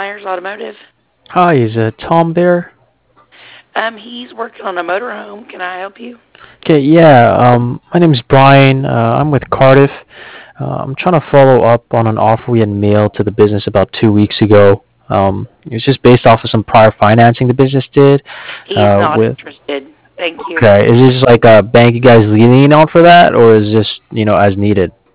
Myers Automotive. Hi, is Tom there? He's working on a motorhome. Can I help you? Okay, yeah. My name's Brian. I'm with Cardiff. I'm trying to follow up on an offer we had mailed to the business about 2 weeks ago. It was just based off of some prior financing the business did. He's not With interested. Thank you. Okay, is this like a bank you guys leaning on for that, or is this as needed?